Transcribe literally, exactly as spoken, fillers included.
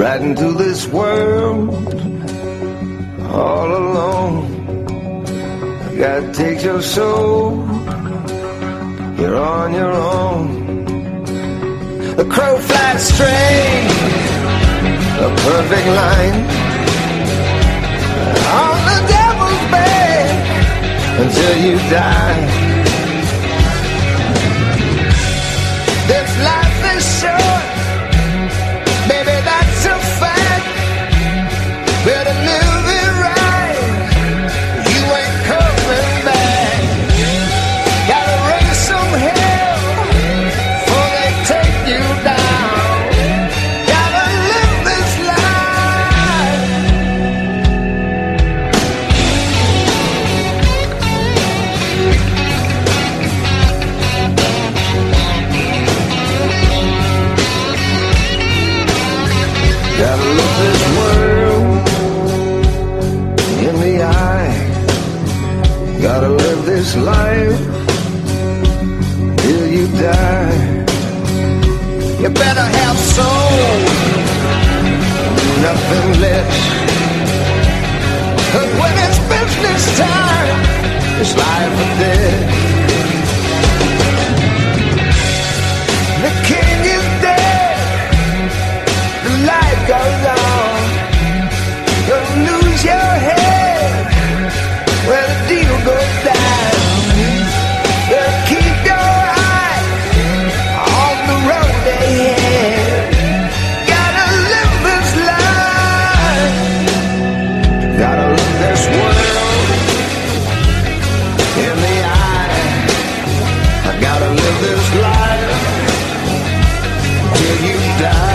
riding through this world all alone. God takes your soul, you're on your own. The crow flies straight, a perfect line, on the devil's bed until you die. This life is short, baby, that's a fact. Better live it right, you ain't coming back. Gotta raise some hell before they take you down. Gotta live this life. Gotta look this world in the eye. Gotta live this life till you die. You better have soul, nothing less. 'Cause when it's business time, it's life or death. The king is dead, the light goes on. You'll lose your head when the deal goes down. You'll keep your eye on the road ahead. Gotta live this life. Gotta look this world in the eye. I gotta live this life till you die.